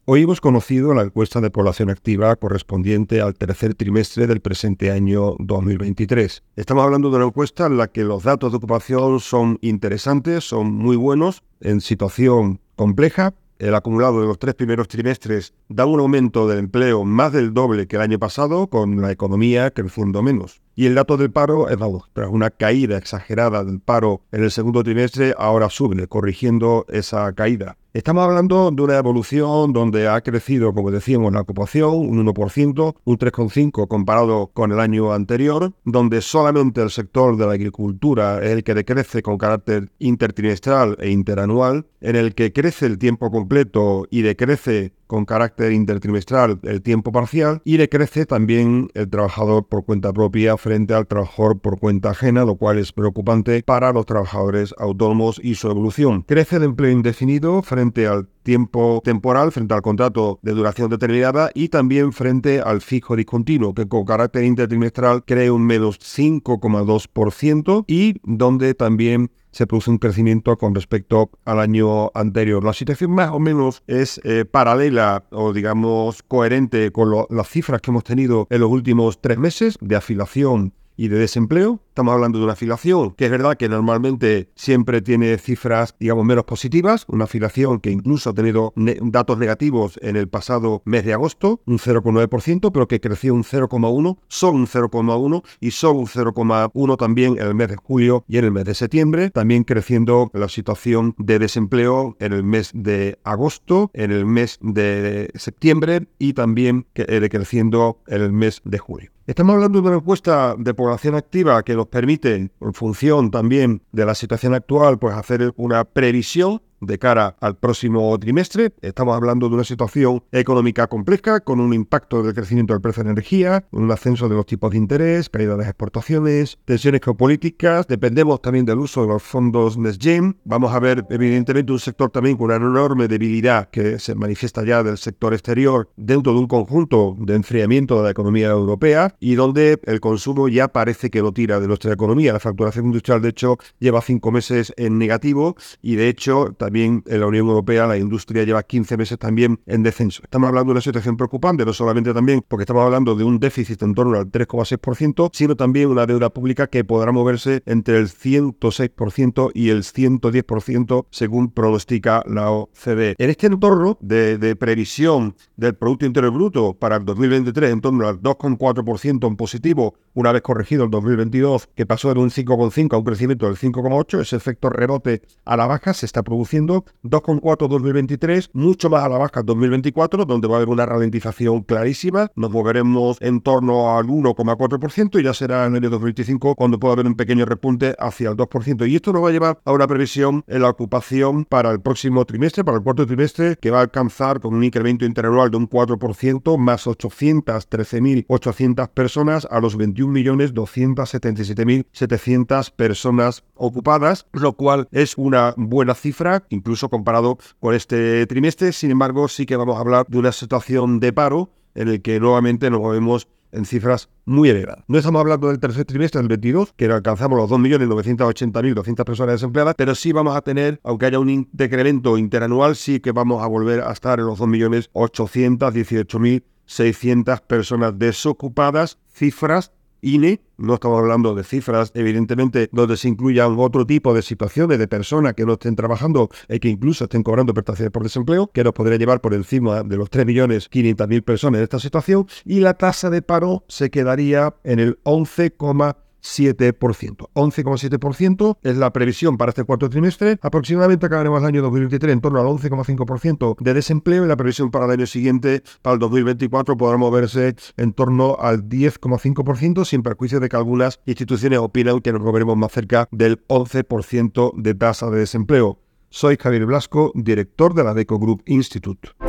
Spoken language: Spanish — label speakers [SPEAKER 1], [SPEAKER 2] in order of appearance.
[SPEAKER 1] Hoy hemos conocido la encuesta de población activa correspondiente al tercer trimestre del presente año 2023. Estamos hablando de una encuesta en la que los datos de ocupación son interesantes, son muy buenos, en situación compleja. El acumulado de los 3 primeros trimestres da un aumento del empleo más del doble que el año pasado, con la economía creciendo menos. Y el dato del paro es bajo. Tras una caída exagerada del paro en el segundo trimestre, ahora sube, corrigiendo esa caída. Estamos hablando de una evolución donde ha crecido, como decíamos, la ocupación un 1%, un 3,5% comparado con el año anterior, donde solamente el sector de la agricultura es el que decrece con carácter intertrimestral e interanual, en el que crece el tiempo completo y decrece con carácter intertrimestral el tiempo parcial, y decrece también el trabajador por cuenta propia frente al trabajador por cuenta ajena, lo cual es preocupante para los trabajadores autónomos y su evolución. Crece el empleo indefinido frente al tiempo temporal, frente al contrato de duración determinada, y también frente al fijo discontinuo, que con carácter intertrimestral crea un menos 5,2% y donde también se produce un crecimiento con respecto al año anterior. La situación más o menos es paralela o digamos coherente con las cifras que hemos tenido en los últimos 3 meses de afiliación y de desempleo. Estamos hablando de una afiliación que es verdad que normalmente siempre tiene cifras, digamos, menos positivas. Una afiliación que incluso ha tenido datos negativos en el pasado mes de agosto, un 0,9%, pero que creció un 0,1%, solo un 0,1%, y solo un 0,1% también en el mes de julio y en el mes de septiembre. También creciendo la situación de desempleo en el mes de agosto, en el mes de septiembre y también decreciendo en el mes de julio. Estamos hablando de una encuesta de población activa que nos permite, en función también de la situación actual, pues hacer una previsión de cara al próximo trimestre. Estamos hablando de una situación económica compleja, con un impacto del crecimiento del precio de la energía, un ascenso de los tipos de interés, caída de las exportaciones, tensiones geopolíticas. Dependemos también del uso de los fondos NextGen. Vamos a ver, evidentemente, un sector también con una enorme debilidad que se manifiesta ya del sector exterior dentro de un conjunto de enfriamiento de la economía europea, y donde el consumo ya parece que lo tira de nuestra economía. La facturación industrial, de hecho, lleva 5 meses en negativo, y de hecho también en la Unión Europea la industria lleva 15 meses también en descenso. Estamos hablando de una situación preocupante, no solamente también porque estamos hablando de un déficit en torno al 3,6%, sino también una deuda pública que podrá moverse entre el 106% y el 110% según pronostica la OCDE. En este entorno de previsión del Producto Interior Bruto para el 2023 en torno al 2,4% en positivo, una vez corregido el 2022, que pasó de un 5,5 a un crecimiento del 5,8, ese efecto rebote a la baja se está produciendo. 2,4 2023, mucho más a la baja 2024, donde va a haber una ralentización clarísima. Nos moveremos en torno al 1,4% y ya será en el año 2025 cuando pueda haber un pequeño repunte hacia el 2%. Y esto nos va a llevar a una previsión en la ocupación para el próximo trimestre, para el cuarto trimestre, que va a alcanzar con un incremento interanual de un 4%, más 813.800 personas, a los 21.277.700 personas ocupadas, lo cual es una buena cifra, incluso comparado con este trimestre. Sin embargo, sí que vamos a hablar de una situación de paro en el que nuevamente nos movemos en cifras muy elevadas. No estamos hablando del tercer trimestre del 22, que alcanzamos los 2.980.200 personas desempleadas, pero sí vamos a tener, aunque haya un decremento interanual, sí que vamos a volver a estar en los 2.818.600 personas desocupadas, cifras INE. No estamos hablando de cifras, evidentemente, donde se incluyan otro tipo de situaciones de personas que no estén trabajando y que incluso estén cobrando prestaciones por desempleo, que nos podría llevar por encima de los 3.500.000 personas en esta situación, y la tasa de paro se quedaría en el 11,7%. 11,7% es la previsión para este cuarto trimestre. Aproximadamente acabaremos el año 2023 en torno al 11,5% de desempleo, y la previsión para el año siguiente, para el 2024, podrá moverse en torno al 10,5%, sin perjuicio de que algunas instituciones opinan que nos moveremos más cerca del 11% de tasa de desempleo. Soy Javier Blasco, director de la Adecco Group Institute.